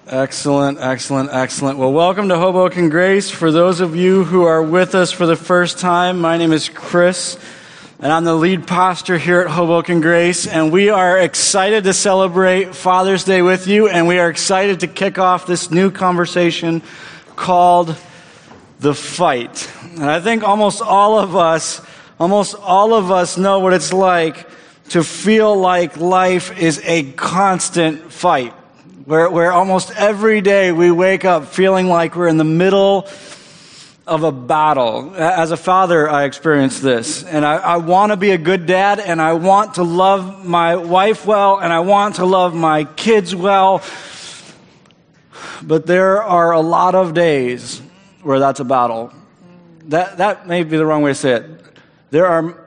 Excellent, excellent, excellent. Well, welcome to Hoboken Grace. For those of you who are with us for the first time, my name is Chris, and I'm the lead pastor here at Hoboken Grace, and we are excited to celebrate Father's Day with you, and we are excited to kick off this new conversation called The Fight. And I think almost all of us know what it's like to feel like life is a constant fight. Where almost every day we wake up feeling like we're in the middle of a battle. As a father, I experience this. And I want to be a good dad, and I want to love my wife well, and I want to love my kids well. But there are a lot of days where that's a battle. That may be the wrong way to say it. There are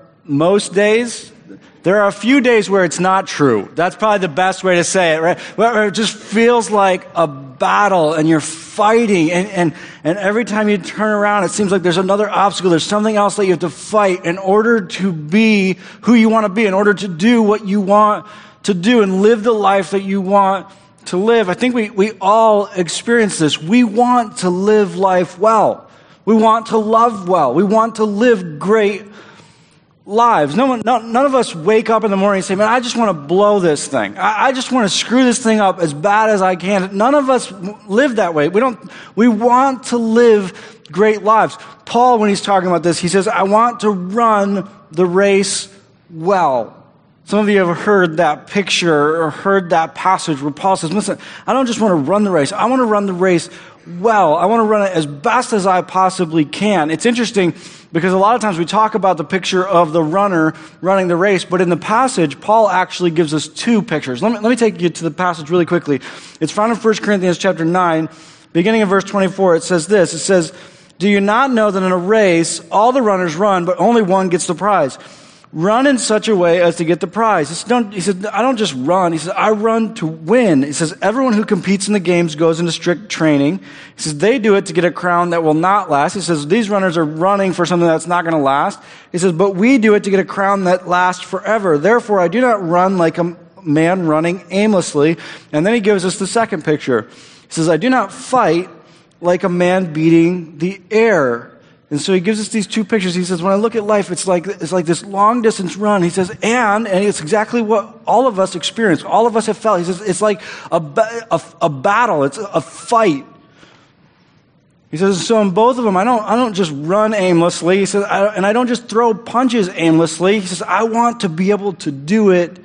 a few days where it's not true. That's probably the best way to say it, right? Where it just feels like a battle and you're fighting and every time you turn around, it seems like there's another obstacle. There's something else that you have to fight in order to be who you want to be, in order to do what you want to do and live the life that you want to live. I think we all experience this. We want to live life well. We want to love well. We want to live great lives. None of us wake up in the morning and say, man, I just want to blow this thing. I just want to screw this thing up as bad as I can. None of us live that way. We want to live great lives. Paul, when he's talking about this, he says, I want to run the race well. Some of you have heard that picture or heard that passage where Paul says, listen, I don't just want to run the race. I want to run the race well. I want to run it as best as I possibly can. It's interesting because a lot of times we talk about the picture of the runner running the race, but in the passage, Paul actually gives us two pictures. Let me take you to the passage really quickly. It's found in 1 Corinthians chapter 9, beginning in verse 24. It says this. It says, do you not know that in a race, all the runners run, but only one gets the prize? Run in such a way as to get the prize. He said, I don't just run. He says, I run to win. He says, everyone who competes in the games goes into strict training. He says, they do it to get a crown that will not last. He says, these runners are running for something that's not going to last. He says, but we do it to get a crown that lasts forever. Therefore, I do not run like a man running aimlessly. And then he gives us the second picture. He says, I do not fight like a man beating the air. And so he gives us these two pictures. He says, when I look at life, it's like this long distance run. He says, and it's exactly what all of us experience. All of us have felt. He says, it's like a battle. It's a fight. He says, so in both of them, I don't just run aimlessly. He says, and I don't just throw punches aimlessly. He says, I want to be able to do it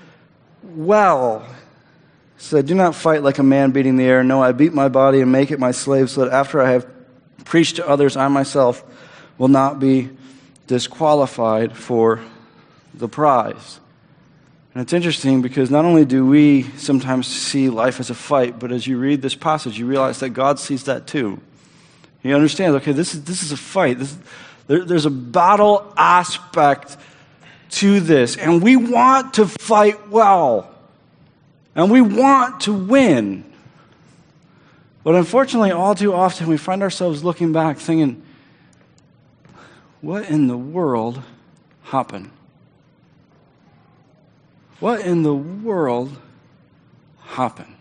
well. He said, I do not fight like a man beating the air. No, I beat my body and make it my slave so that after I have preach to others, I myself will not be disqualified for the prize. And it's interesting because not only do we sometimes see life as a fight, but as you read this passage, you realize that God sees that too. He understands, okay, this is a fight. There's a battle aspect to this. And we want to fight well. And we want to win. But unfortunately, all too often, we find ourselves looking back thinking, what in the world happened? What in the world happened?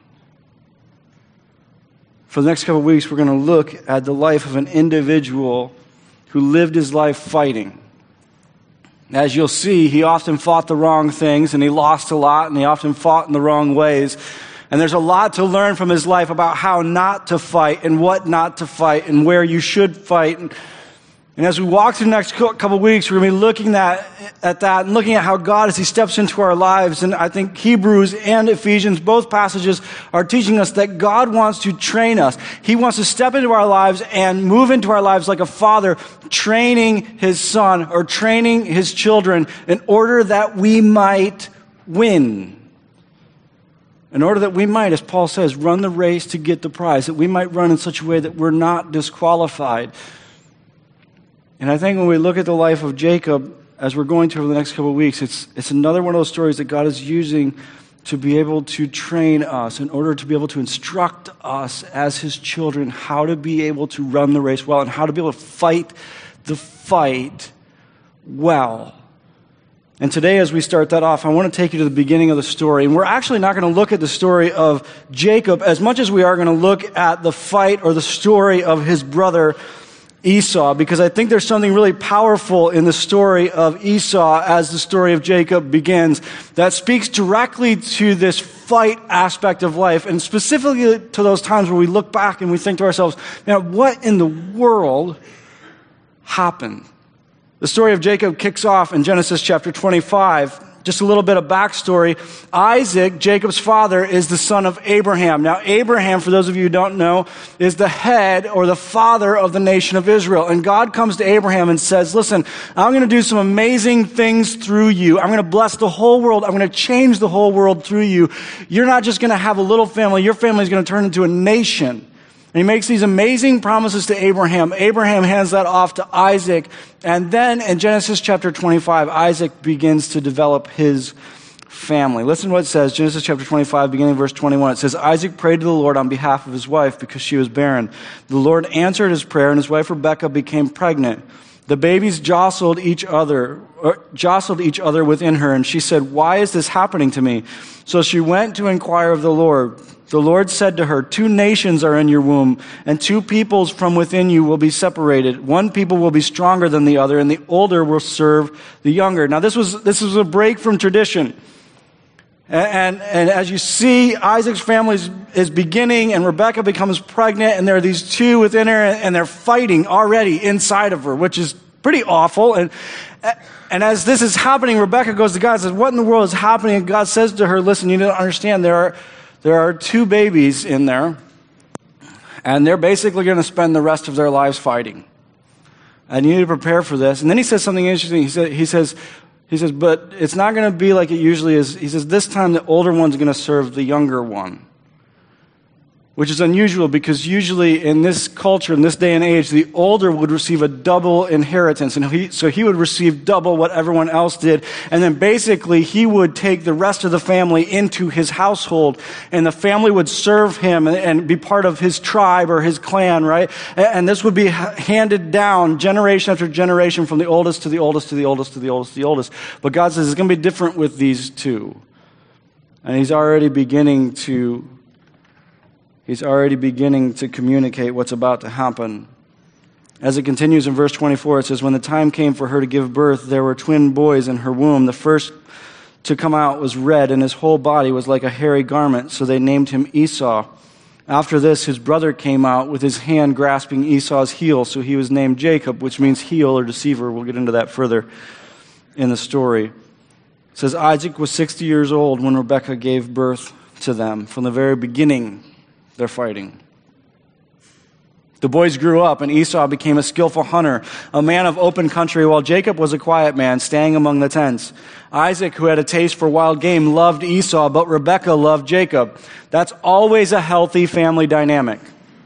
For the next couple of weeks, we're going to look at the life of an individual who lived his life fighting. As you'll see, he often fought the wrong things, and he lost a lot, and he often fought in the wrong ways. And there's a lot to learn from his life about how not to fight and what not to fight and where you should fight. And as we walk through the next couple of weeks, we're going to be looking at that and looking at how God, as he steps into our lives, and I think Hebrews and Ephesians, both passages are teaching us that God wants to train us. He wants to step into our lives and move into our lives like a father training his son or training his children in order that we might win. In order that we might, as Paul says, run the race to get the prize, that we might run in such a way that we're not disqualified. And I think when we look at the life of Jacob, as we're going through over the next couple of weeks, it's another one of those stories that God is using to be able to train us in order to be able to instruct us as his children how to be able to run the race well and how to be able to fight the fight well. And today, as we start that off, I want to take you to the beginning of the story. And we're actually not going to look at the story of Jacob as much as we are going to look at the fight or the story of his brother Esau, because I think there's something really powerful in the story of Esau as the story of Jacob begins that speaks directly to this fight aspect of life, and specifically to those times where we look back and we think to ourselves, man, what in the world happened? The story of Jacob kicks off in Genesis chapter 25. Just a little bit of backstory. Isaac, Jacob's father, is the son of Abraham. Now, Abraham, for those of you who don't know, is the head or the father of the nation of Israel. And God comes to Abraham and says, listen, I'm going to do some amazing things through you. I'm going to bless the whole world. I'm going to change the whole world through you. You're not just going to have a little family. Your family is going to turn into a nation. And he makes these amazing promises to Abraham. Abraham hands that off to Isaac. And then in Genesis chapter 25, Isaac begins to develop his family. Listen to what it says. Genesis chapter 25, beginning verse 21. It says, Isaac prayed to the Lord on behalf of his wife because she was barren. The Lord answered his prayer, and his wife Rebekah became pregnant. The babies jostled each other within her, and she said, why is this happening to me? So she went to inquire of the Lord. The Lord said to her, 2 nations are in your womb, and 2 peoples from within you will be separated. One people will be stronger than the other, and the older will serve the younger. Now, this was a break from tradition. And as you see, Isaac's family is beginning, and Rebekah becomes pregnant, and there are these 2 within her, and they're fighting already inside of her, which is pretty awful. And as this is happening, Rebekah goes to God and says, what in the world is happening? And God says to her, listen, you need to understand there are 2 babies in there, and they're basically going to spend the rest of their lives fighting. And you need to prepare for this. And then he says something interesting. He says, but it's not going to be like it usually is. He says, this time the older one's going to serve the younger one. Which is unusual because usually in this culture, in this day and age, the older would receive a double inheritance. And so he would receive double what everyone else did. And then basically he would take the rest of the family into his household. And the family would serve him and be part of his tribe or his clan, right? And this would be handed down generation after generation from the oldest to the oldest to the oldest to the oldest to the oldest. But God says it's going to be different with these 2. And he's already beginning to communicate what's about to happen. As it continues in verse 24, it says, when the time came for her to give birth, there were twin boys in her womb. The first to come out was red, and his whole body was like a hairy garment, so they named him Esau. After this, his brother came out with his hand grasping Esau's heel, so he was named Jacob, which means heel or deceiver. We'll get into that further in the story. It says, Isaac was 60 years old when Rebekah gave birth to them. From the very beginning, they're fighting. The boys grew up, and Esau became a skillful hunter, a man of open country, while Jacob was a quiet man, staying among the tents. Isaac, who had a taste for wild game, loved Esau, but Rebekah loved Jacob. That's always a healthy family dynamic.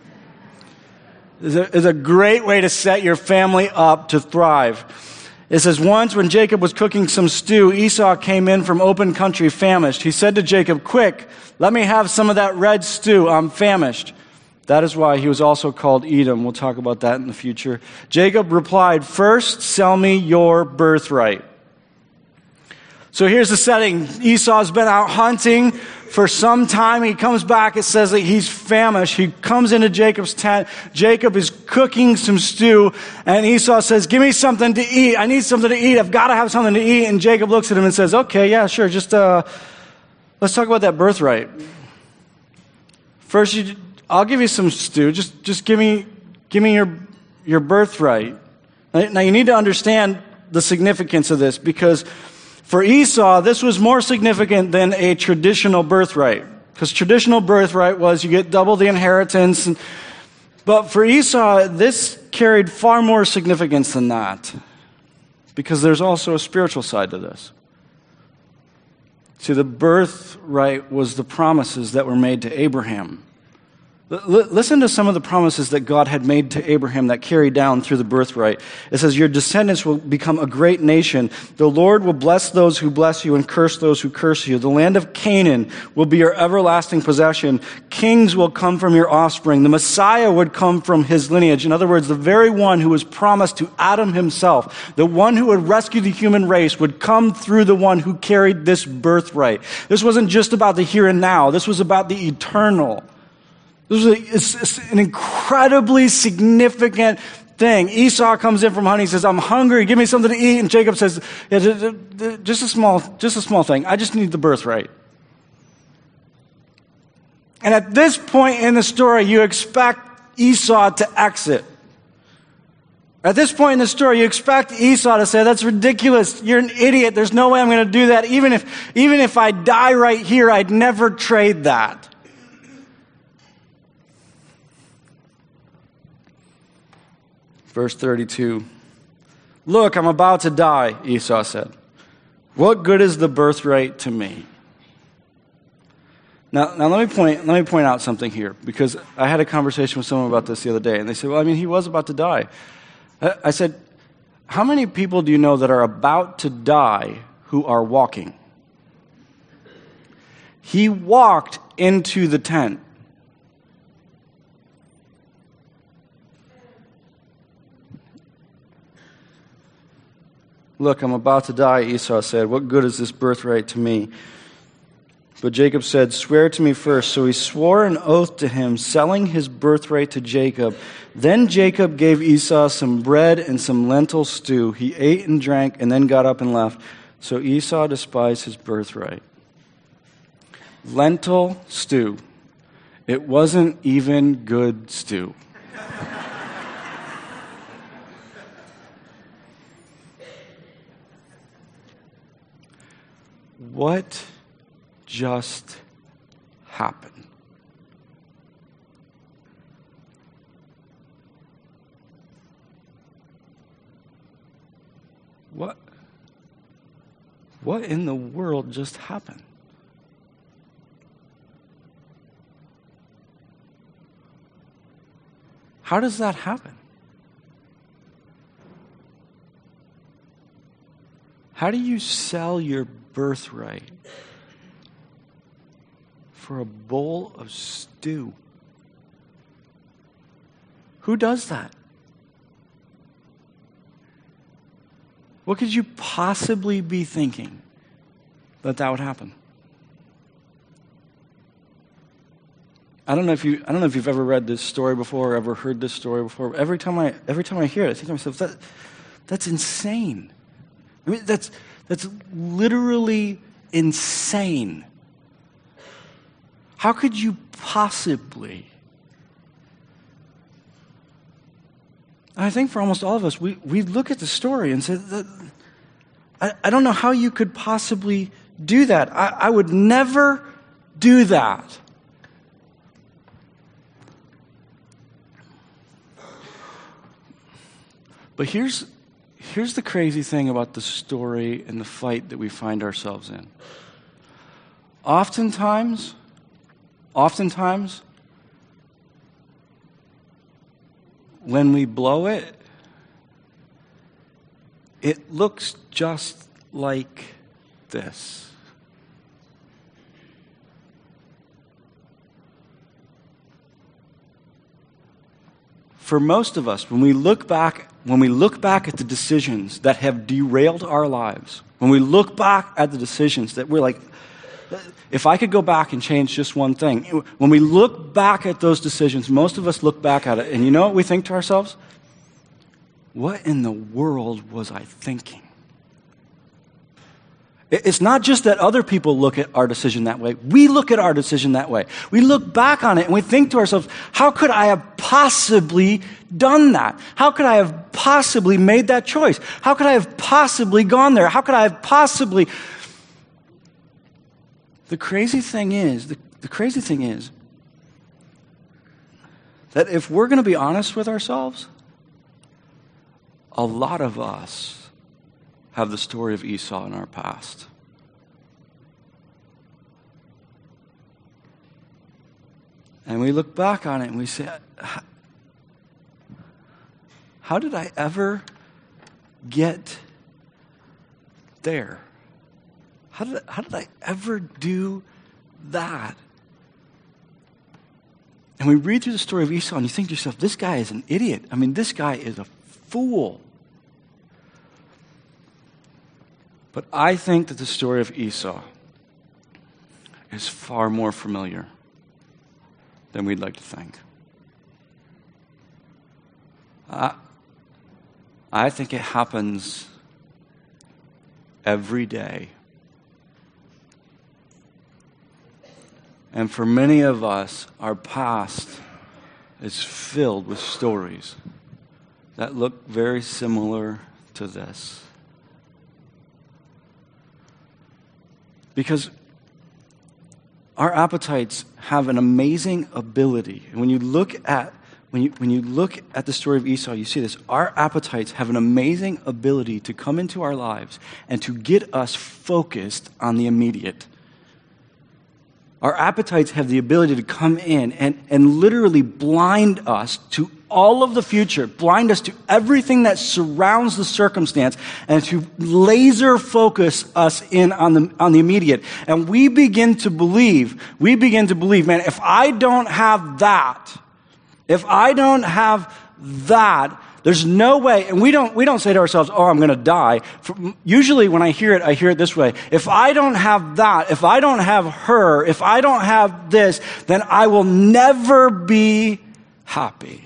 It's a great way to set your family up to thrive. It says, once when Jacob was cooking some stew, Esau came in from open country famished. He said to Jacob, quick, let me have some of that red stew. I'm famished. That is why he was also called Edom. We'll talk about that in the future. Jacob replied, first, sell me your birthright. So here's the setting. Esau's been out hunting for some time. He comes back. It says that he's famished. He comes into Jacob's tent. Jacob is cooking some stew. And Esau says, give me something to eat. I need something to eat. I've got to have something to eat. And Jacob looks at him and says, okay, yeah, sure. Just let's talk about that birthright. First, I'll give you some stew. Just give me your birthright. Now you need to understand the significance of this, because for Esau, this was more significant than a traditional birthright. Because traditional birthright was you get double the inheritance. But for Esau, this carried far more significance than that. Because there's also a spiritual side to this. See, the birthright was the promises that were made to Abraham. Listen to some of the promises that God had made to Abraham that carry down through the birthright. It says, your descendants will become a great nation. The Lord will bless those who bless you and curse those who curse you. The land of Canaan will be your everlasting possession. Kings will come from your offspring. The Messiah would come from his lineage. In other words, the very one who was promised to Adam himself, the one who would rescue the human race, would come through the one who carried this birthright. This wasn't just about the here and now. This was about the eternal. This was an incredibly significant thing. Esau comes in from hunting. He says, I'm hungry. Give me something to eat. And Jacob says, yeah, just a small thing. I just need the birthright. And at this point in the story, you expect Esau to exit. At this point in the story, you expect Esau to say, that's ridiculous. You're an idiot. There's no way I'm going to do that. Even if I die right here, I'd never trade that. Verse 32, look, I'm about to die, Esau said. What good is the birthright to me? Now let me point out something here, because I had a conversation with someone about this the other day, and they said, well, he was about to die. I said, how many people do you know that are about to die who are walking? He walked into the tent. Look, I'm about to die, Esau said. What good is this birthright to me? But Jacob said, swear to me first. So he swore an oath to him, selling his birthright to Jacob. Then Jacob gave Esau some bread and some lentil stew. He ate and drank and then got up and left. So Esau despised his birthright. Lentil stew. It wasn't even good stew. What just happened? What in the world just happened? How does that happen? How do you sell your birthright for a bowl of stew? Who does that? What could you possibly be thinking that would happen? I don't know if you've ever read this story before or ever heard this story before. Every time I hear it, I think to myself, that's insane. That's literally insane. How could you possibly? I think for almost all of us, we look at the story and say, I don't know how you could possibly do that. I would never do that. But here's the crazy thing about the story and the fight that we find ourselves in. Oftentimes, when we blow it, it looks just like this. For most of us, when we look back at the decisions that have derailed our lives, when we look back at the decisions that we're like, if I could go back and change just one thing, when we look back at those decisions, most of us look back at it, and you know what we think to ourselves? What in the world was I thinking? It's not just that other people look at our decision that way. We look at our decision that way. We look back on it and we think to ourselves, how could I have possibly done that? How could I have possibly made that choice? How could I have possibly gone there? How could I have possibly... The crazy thing is that if we're going to be honest with ourselves, a lot of us have the story of Esau in our past. And we look back on it and we say, how did I ever get there? How did I ever do that? And we read through the story of Esau and you think to yourself, this guy is an idiot. I mean, this guy is a fool. But I think that the story of Esau is far more familiar than we'd like to think. I think it happens every day. And for many of us, our past is filled with stories that look very similar to this. Because our appetites have an amazing ability. And when you look at the story of Esau, you see this. Our appetites have an amazing ability to come into our lives and to get us focused on the immediate. Our appetites have the ability to come in and literally blind us to all of the future, blind us to everything that surrounds the circumstance, and to laser focus us in on the immediate. And we begin to believe, man, if I don't have that, there's no way, and we don't say to ourselves, oh, I'm going to die. Usually when I hear it this way. If I don't have that, if I don't have her, if I don't have this, then I will never be happy.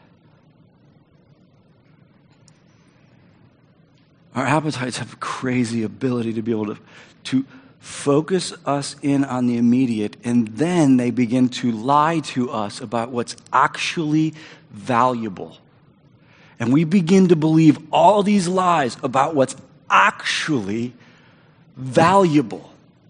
Our appetites have a crazy ability to be able to focus us in on the immediate, and then they begin to lie to us about what's actually valuable. And we begin to believe all these lies about what's actually valuable.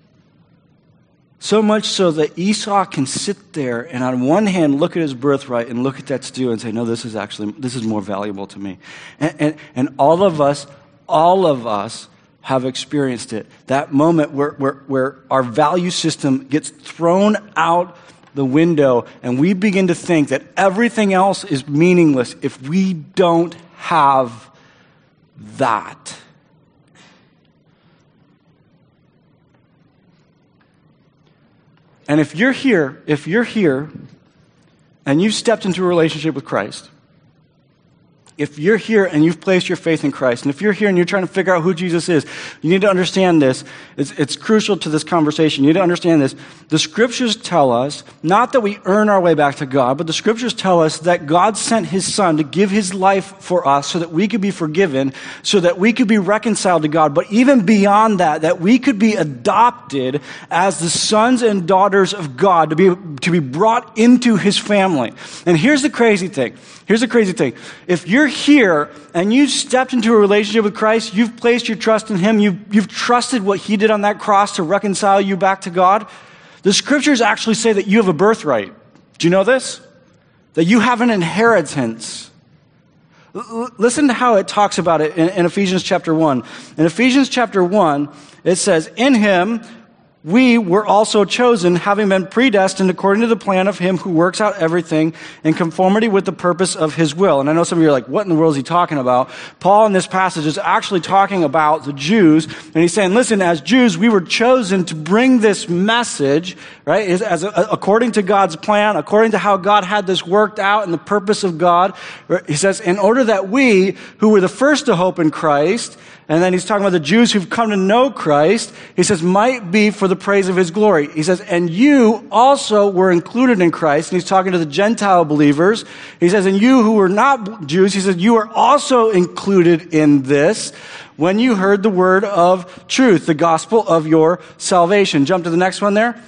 So much so that Esau can sit there and on one hand look at his birthright and look at that stew and say, no, this is more valuable to me. And all of us have experienced it. That moment where our value system gets thrown out the window and we begin to think that everything else is meaningless if we don't have that. And if you're here and you've stepped into a relationship with Christ, if you're here and you've placed your faith in Christ, and if you're here and you're trying to figure out who Jesus is, you need to understand this. It's crucial to this conversation. You need to understand this. The scriptures tell us, not that we earn our way back to God, but the scriptures tell us that God sent his son to give his life for us so that we could be forgiven, so that we could be reconciled to God. But even beyond that we could be adopted as the sons and daughters of God, to be brought into his family. And here's the crazy thing. If you're here and you've stepped into a relationship with Christ, you've placed your trust in him, you've trusted what he did on that cross to reconcile you back to God, the scriptures actually say that you have a birthright. Do you know this? That you have an inheritance. Listen to how it talks about it in Ephesians chapter 1. In Ephesians chapter 1, it says, in him we were also chosen, having been predestined according to the plan of him who works out everything in conformity with the purpose of his will. And I know some of you are like, what in the world is he talking about? Paul in this passage is actually talking about the Jews. And he's saying, listen, as Jews, we were chosen to bring this message, right? According to God's plan, according to how God had this worked out and the purpose of God. He says, in order that we, who were the first to hope in Christ, and then he's talking about the Jews who've come to know Christ, he says, might be for the praise of his glory. He says, and you also were included in Christ. And he's talking to the Gentile believers. He says, and you who were not Jews, he says, you are also included in this when you heard the word of truth, the gospel of your salvation. Jump to the next one there.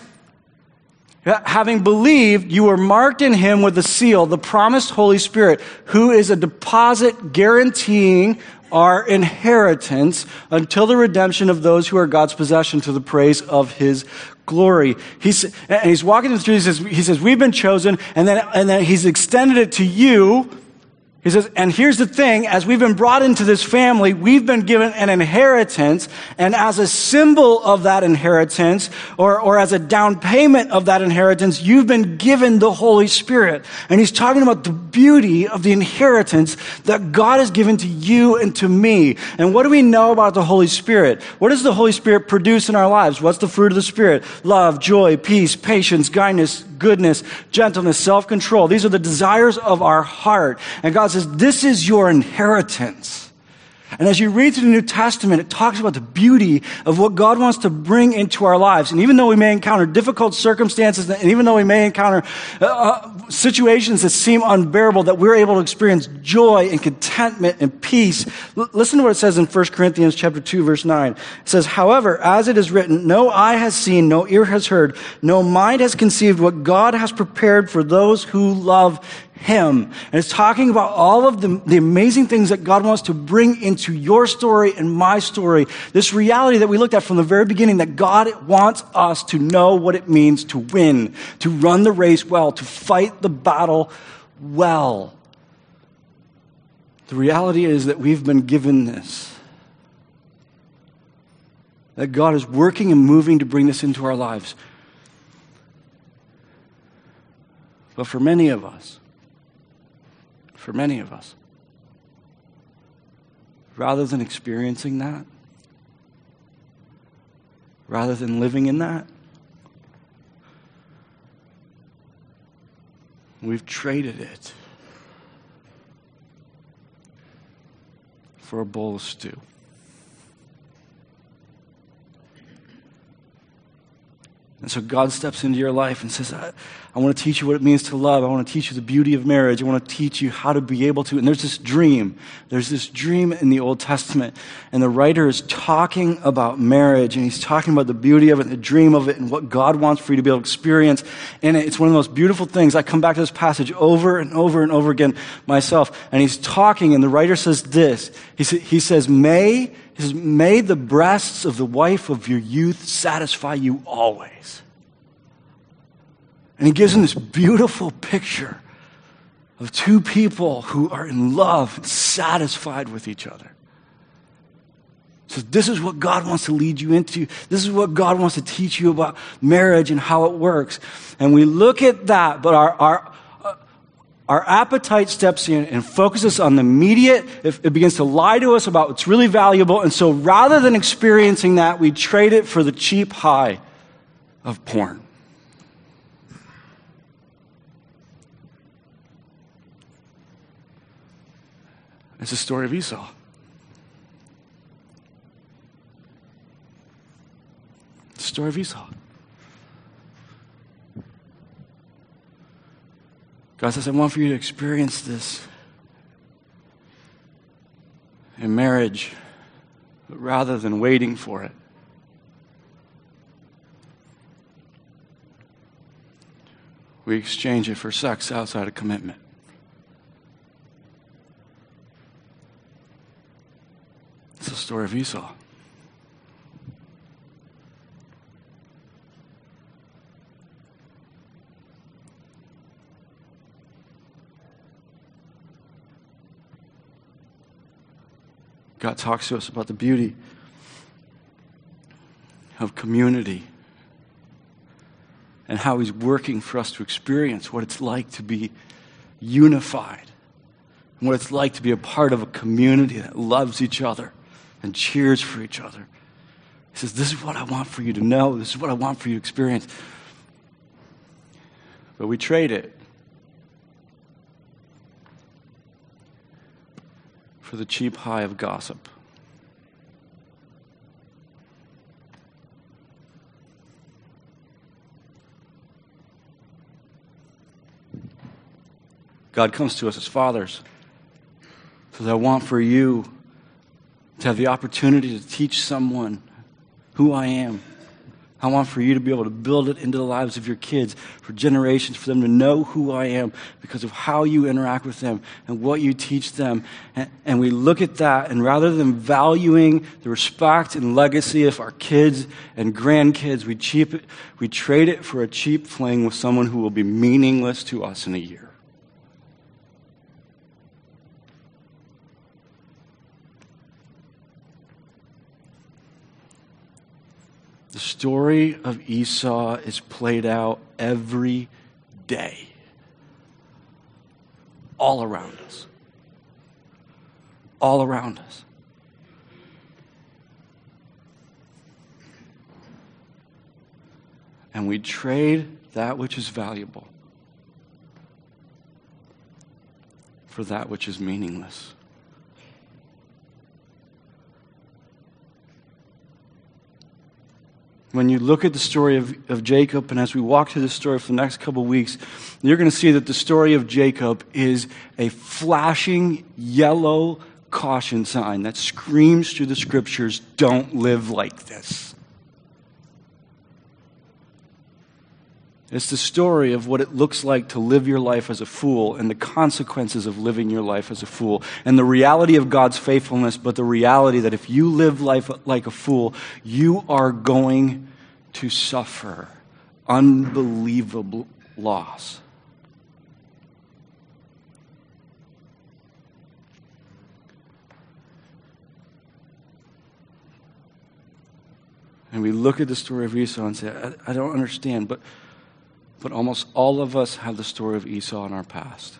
Having believed, you were marked in him with a seal, the promised Holy Spirit, who is a deposit guaranteeing our inheritance until the redemption of those who are God's possession to the praise of his glory. He's walking them through, he says, we've been chosen, and then he's extended it to you. He says, and here's the thing, as we've been brought into this family, we've been given an inheritance, and as a symbol of that inheritance, or as a down payment of that inheritance, you've been given the Holy Spirit. And he's talking about the beauty of the inheritance that God has given to you and to me. And what do we know about the Holy Spirit? What does the Holy Spirit produce in our lives? What's the fruit of the Spirit? Love, joy, peace, patience, kindness, goodness, gentleness, self-control. These are the desires of our heart. And God says, this is your inheritance. And as you read through the New Testament, it talks about the beauty of what God wants to bring into our lives. And even though we may encounter difficult circumstances, and even though we may encounter situations that seem unbearable, that we're able to experience joy and contentment and peace. Listen to what it says in 1 Corinthians chapter 2, verse 9. It says, however, as it is written, no eye has seen, no ear has heard, no mind has conceived what God has prepared for those who love Him. And it's talking about all of the amazing things that God wants to bring into your story and my story. This reality that we looked at from the very beginning, that God wants us to know what it means to win, to run the race well, to fight the battle well. The reality is that we've been given this. That God is working and moving to bring this into our lives. But for many of us, rather than experiencing that, rather than living in that, we've traded it for a bowl of stew. And so God steps into your life and says, I want to teach you what it means to love. I want to teach you the beauty of marriage. I want to teach you how to be able to. And there's this dream. There's this dream in the Old Testament. And the writer is talking about marriage. And he's talking about the beauty of it, and the dream of it, and what God wants for you to be able to experience in it. It's one of the most beautiful things. I come back to this passage over and over and over again myself. And he's talking, and the writer says this. He says, may the breasts of the wife of your youth satisfy you always. And he gives him this beautiful picture of two people who are in love and satisfied with each other. So this is what God wants to lead you into. This is what God wants to teach you about marriage and how it works. And we look at that, but our appetite steps in and focuses on the immediate. It begins to lie to us about what's really valuable. And so rather than experiencing that, we trade it for the cheap high of porn. It's the story of Esau. It's the story of Esau. God says, I want for you to experience this in marriage, but rather than waiting for it, we exchange it for sex outside of commitment. It's the story of Esau. God talks to us about the beauty of community and how He's working for us to experience what it's like to be unified and what it's like to be a part of a community that loves each other and cheers for each other. He says, this is what I want for you to know. This is what I want for you to experience. But we trade it for the cheap high of gossip. God comes to us as fathers. Says, I want for you to have the opportunity to teach someone who I am. I want for you to be able to build it into the lives of your kids for generations, for them to know who I am because of how you interact with them and what you teach them. And we look at that, and rather than valuing the respect and legacy of our kids and grandkids, we trade it for a cheap fling with someone who will be meaningless to us in a year. The story of Esau is played out every day, all around us. All around us. And we trade that which is valuable for that which is meaningless. When you look at the story of Jacob, and as we walk through this story for the next couple of weeks, you're going to see that the story of Jacob is a flashing yellow caution sign that screams through the scriptures, don't live like this. It's the story of what it looks like to live your life as a fool and the consequences of living your life as a fool and the reality of God's faithfulness, but the reality that if you live life like a fool, you are going to suffer unbelievable loss. And we look at the story of Esau and say, I don't understand, but almost all of us have the story of Esau in our past.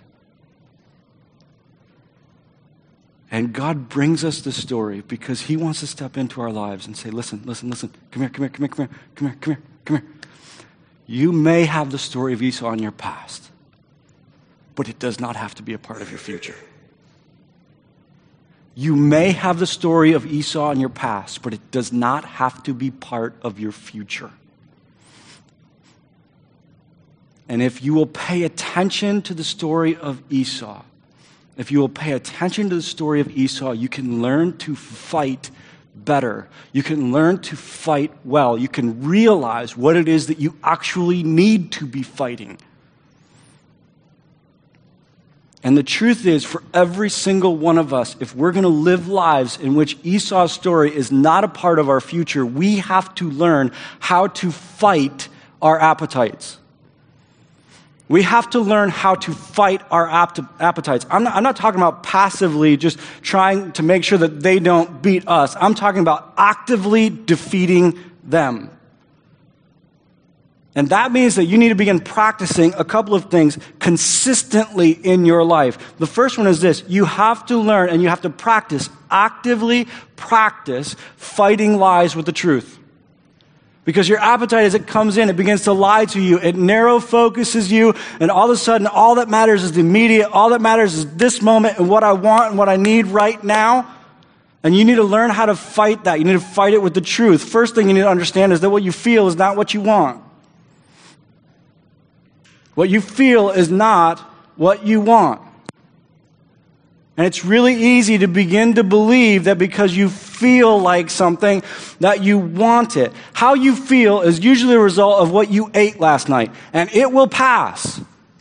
And God brings us the story because he wants to step into our lives and say, listen, come here. You may have the story of Esau in your past, but it does not have to be a part of your future. You may have the story of Esau in your past, but it does not have to be part of your future. And if you will pay attention to the story of Esau, if you will pay attention to the story of Esau, you can learn to fight better. You can learn to fight well. You can realize what it is that you actually need to be fighting. And the truth is, for every single one of us, if we're going to live lives in which Esau's story is not a part of our future, we have to learn how to fight our appetites. We have to learn how to fight our appetites. I'm not talking about passively just trying to make sure that they don't beat us. I'm talking about actively defeating them. And that means that you need to begin practicing a couple of things consistently in your life. The first one is this. You have to learn and you have to actively practice fighting lies with the truth. Because your appetite, as it comes in, it begins to lie to you. It narrow focuses you, and all of a sudden, all that matters is the immediate. All that matters is this moment and what I want and what I need right now. And you need to learn how to fight that. You need to fight it with the truth. First thing you need to understand is that what you feel is not what you want. What you feel is not what you want. And it's really easy to begin to believe that because you feel like something, that you want it. How you feel is usually a result of what you ate last night, and it will pass.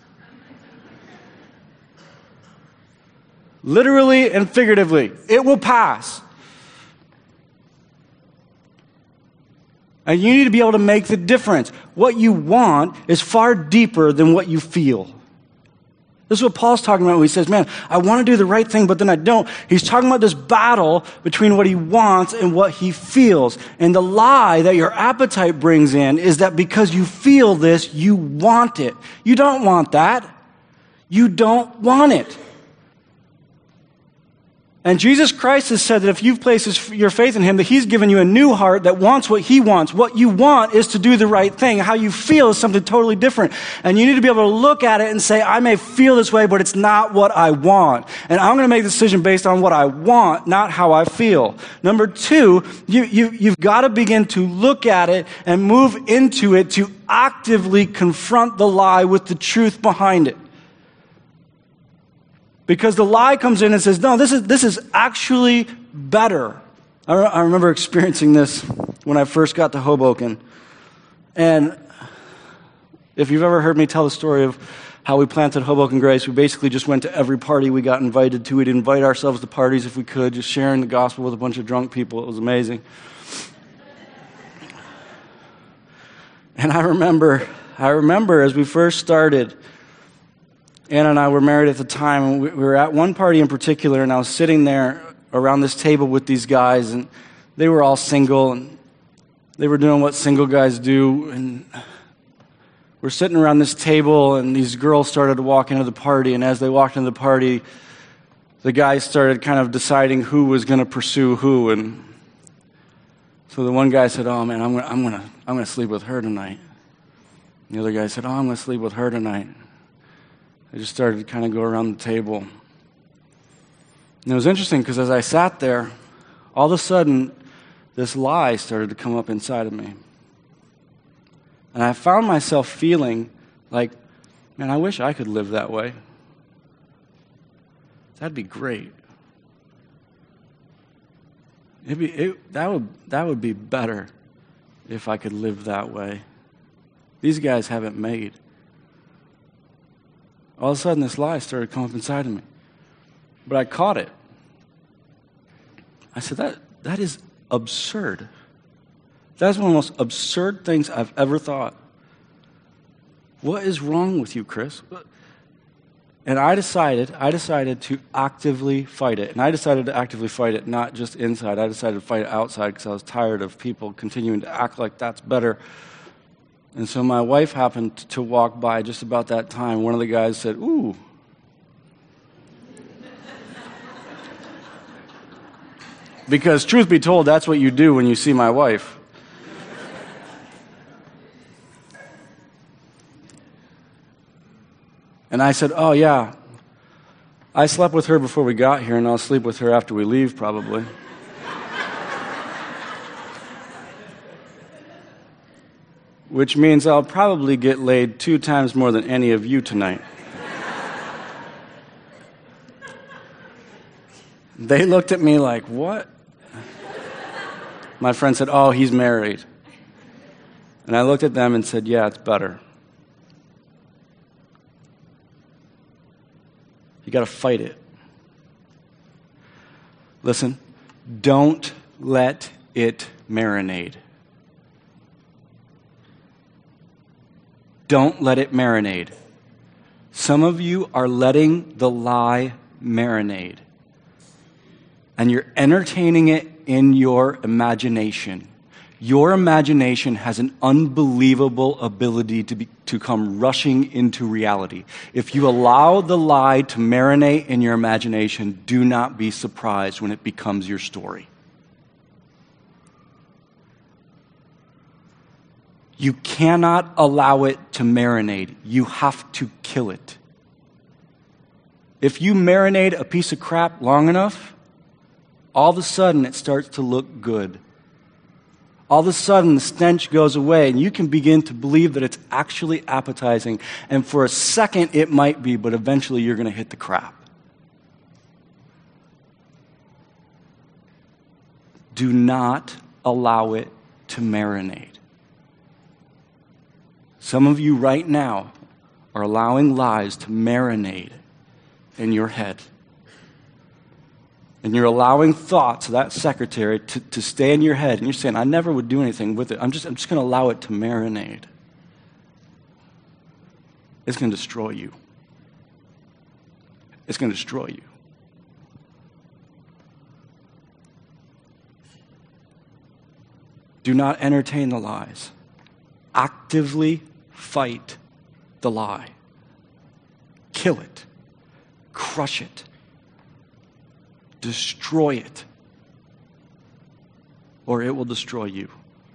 Literally and figuratively, it will pass. And you need to be able to make the difference. What you want is far deeper than what you feel. This is what Paul's talking about when he says, man, I want to do the right thing, but then I don't. He's talking about this battle between what he wants and what he feels. And the lie that your appetite brings in is that because you feel this, you want it. You don't want that. You don't want it. And Jesus Christ has said that if you've placed your faith in him, that he's given you a new heart that wants what he wants. What you want is to do the right thing. How you feel is something totally different. And you need to be able to look at it and say, I may feel this way, but it's not what I want. And I'm going to make a decision based on what I want, not how I feel. Number two, you've got to begin to look at it and move into it to actively confront the lie with the truth behind it. Because the lie comes in and says, no, this is actually better. I remember experiencing this when I first got to Hoboken. And if you've ever heard me tell the story of how we planted Hoboken Grace, we basically just went to every party we got invited to. We'd invite ourselves to parties if we could, just sharing the gospel with a bunch of drunk people. It was amazing. And I remember as we first started, Anna and I were married at the time, and we were at one party in particular, and I was sitting there around this table with these guys, and they were all single, and They were doing what single guys do, and we're sitting around this table, and these girls started to walk into the party, and as they walked into the party, the guys started kind of deciding who was going to pursue who, and so the one guy said, "Oh man, I'm gonna sleep with her tonight." And the other guy said, "Oh, I'm gonna sleep with her tonight." They just started to kind of go around the table, and it was interesting because as I sat there, all of a sudden, this lie started to come up inside of me. And I found myself feeling like, man, I wish I could live that way. That'd be great. That would be better if I could live that way. These guys haven't made. All of a sudden, this lie started to come up inside of me. But I caught it. I said, that is absurd. That's one of the most absurd things I've ever thought. What is wrong with you, Chris? And I decided to actively fight it. And I decided to actively fight it not just inside. I decided to fight it outside because I was tired of people continuing to act like that's better. And so my wife happened to walk by just about that time. One of the guys said, "Ooh." Because truth be told, that's what you do when you see my wife. And I said, "Oh yeah, I slept with her before we got here, and I'll sleep with her after we leave probably." Which means I'll probably get laid 2 times more than any of you tonight. They looked at me like, "What?" My friend said, "Oh, he's married." And I looked at them and said, "Yeah, it's better." You got to fight it. Listen, don't let it marinate. Don't let it marinate. Some of you are letting the lie marinate. And you're entertaining it in your imagination. Your imagination has an unbelievable ability to come rushing into reality. If you allow the lie to marinate in your imagination, do not be surprised when it becomes your story. You cannot allow it to marinate. You have to kill it. If you marinate a piece of crap long enough, all of a sudden it starts to look good. All of a sudden the stench goes away and you can begin to believe that it's actually appetizing. And for a second it might be, but eventually you're going to hit the crap. Do not allow it to marinate. Some of you right now are allowing lies to marinate in your head. And you're allowing thoughts of that secretary to stay in your head. And you're saying, "I never would do anything with it. I'm just going to allow it to marinate." It's going to destroy you. It's going to destroy you. Do not entertain the lies. Actively fight the lie. Kill it. Crush it. Destroy it. Or it will destroy you.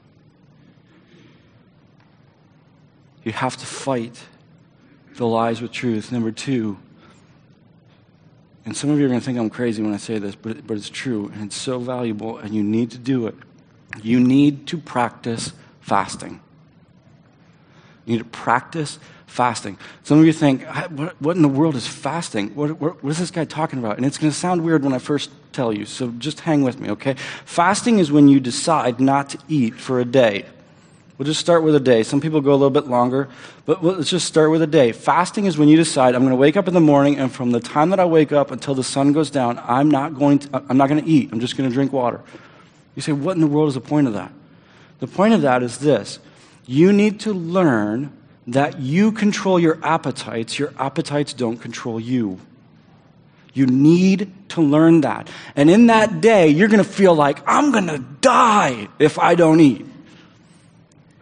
You have to fight the lies with truth. Number 2, and some of you are going to think I'm crazy when I say this, but it's true, and it's so valuable, and you need to do it. You need to practice fasting. You need to practice fasting. Some of you think, what in the world is fasting? What is this guy talking about? And it's going to sound weird when I first tell you, so just hang with me, okay? Fasting is when you decide not to eat for a day. We'll just start with a day. Some people go a little bit longer, but let's just start with a day. Fasting is when you decide, I'm going to wake up in the morning, and from the time that I wake up until the sun goes down, I'm not going to eat. I'm just going to drink water. You say, what in the world is the point of that? The point of that is this. You need to learn that you control your appetites. Your appetites don't control you. You need to learn that. And in that day, you're going to feel like, I'm going to die if I don't eat.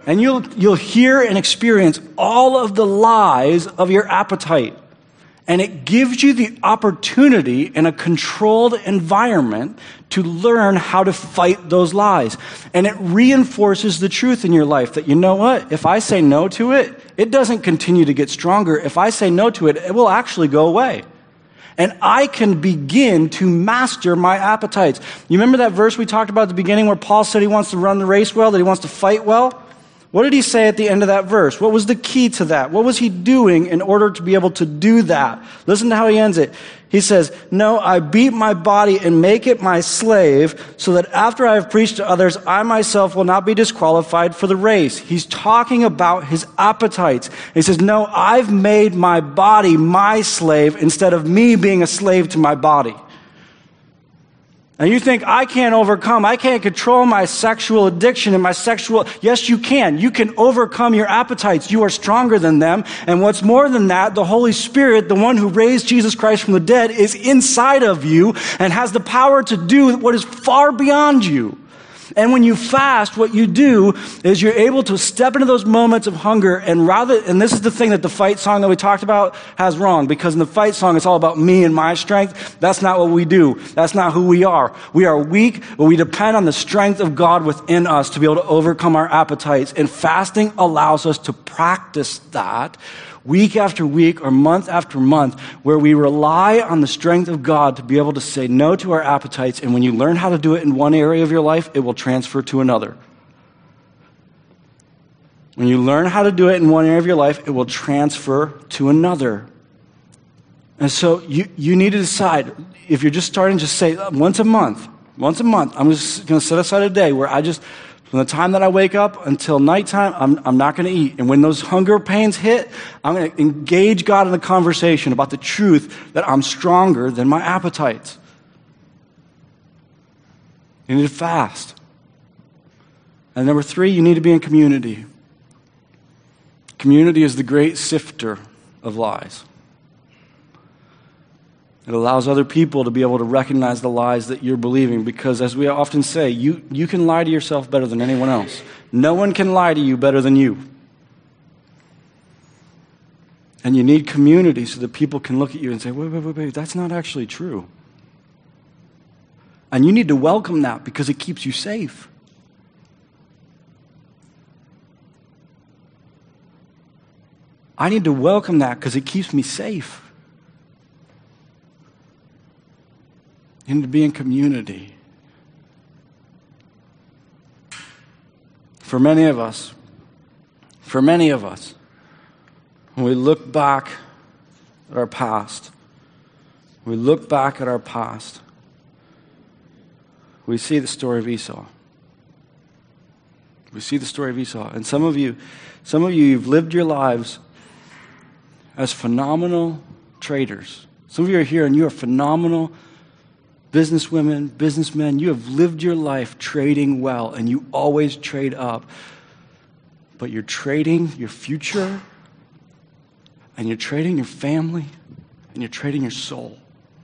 And you'll hear and experience all of the lies of your appetite. And it gives you the opportunity in a controlled environment to learn how to fight those lies. And it reinforces the truth in your life that, you know what? If I say no to it, it doesn't continue to get stronger. If I say no to it, it will actually go away. And I can begin to master my appetites. You remember that verse we talked about at the beginning where Paul said he wants to run the race well, that he wants to fight well? What did he say at the end of that verse? What was the key to that? What was he doing in order to be able to do that? Listen to how he ends it. He says, "No, I beat my body and make it my slave, so that after I have preached to others, I myself will not be disqualified for the race." He's talking about his appetites. He says, "No, I've made my body my slave instead of me being a slave to my body." And you think, I can't control my sexual addiction and yes, you can. You can overcome your appetites. You are stronger than them. And what's more than that, the Holy Spirit, the one who raised Jesus Christ from the dead, is inside of you and has the power to do what is far beyond you. And when you fast, what you do is you're able to step into those moments of hunger and this is the thing that the fight song that we talked about has wrong, because in the fight song, it's all about me and my strength. That's not what we do. That's not who we are. We are weak, but we depend on the strength of God within us to be able to overcome our appetites. And fasting allows us to practice that week after week or month after month, where we rely on the strength of God to be able to say no to our appetites. And when you learn how to do it in one area of your life, it will transfer to another. When you learn how to do it in one area of your life, it will transfer to another. And so you need to decide, if you're just starting, just say once a month, I'm just going to set aside a day where from the time that I wake up until nighttime, I'm not going to eat. And when those hunger pains hit, I'm going to engage God in a conversation about the truth that I'm stronger than my appetites. You need to fast. And number 3, you need to be in community. Community is the great sifter of lies. It allows other people to be able to recognize the lies that you're believing, because as we often say, you can lie to yourself better than anyone else. No one can lie to you better than you. And you need community so that people can look at you and say, wait, that's not actually true. And you need to welcome that because it keeps you safe. I need to welcome that because it keeps me safe. You need to be in community. For many of us, when we look back at our past, we see the story of Esau. And some of you, you've lived your lives as phenomenal traders. Some of you are here and you are phenomenal businesswomen, businessmen. You have lived your life trading well, and you always trade up. But you're trading your future, and you're trading your family, and you're trading your soul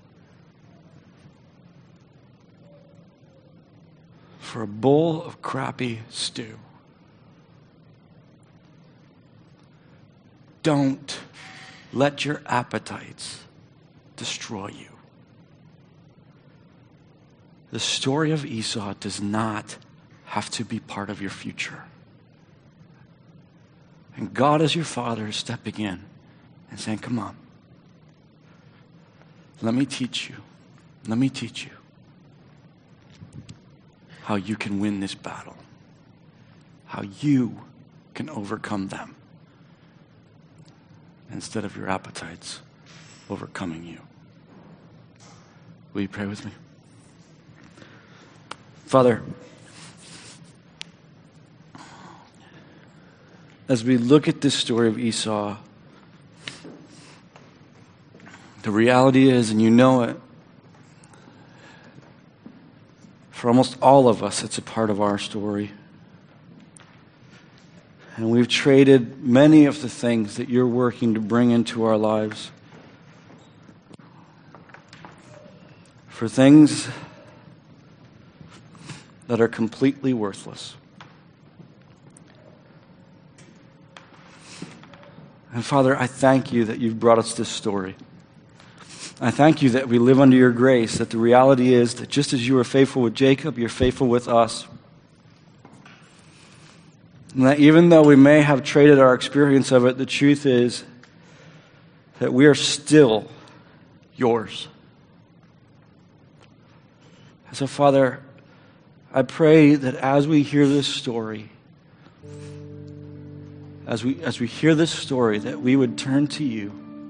for a bowl of crappy stew. Don't let your appetites destroy you. The story of Esau does not have to be part of your future. And God as your Father is stepping in and saying, come on. Let me teach you how you can win this battle, how you can overcome them instead of your appetites overcoming you. Will you pray with me? Father, as we look at this story of Esau, the reality is, and you know it, for almost all of us, it's a part of our story. And we've traded many of the things that you're working to bring into our lives for things that are completely worthless. And Father, I thank you that you've brought us this story. I thank you that we live under your grace, that the reality is that just as you were faithful with Jacob, you're faithful with us. And that even though we may have traded our experience of it, the truth is that we are still yours. So, Father, I pray that as we hear this story, as we hear this story, that we would turn to you.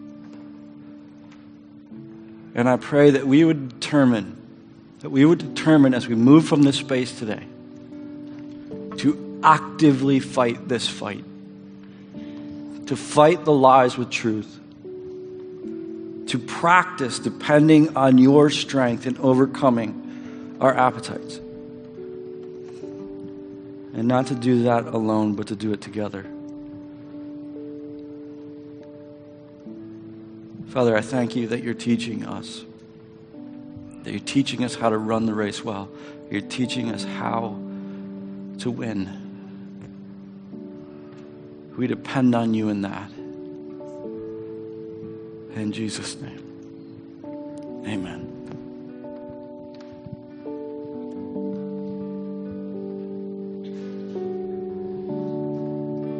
And I pray that we would determine as we move from this space today to actively fight this fight, to fight the lies with truth, to practice depending on your strength in overcoming our appetites. And not to do that alone, but to do it together. Father, I thank you that you're teaching us. That you're teaching us how to run the race well. You're teaching us how to win. We depend on you in that. In Jesus' name, amen.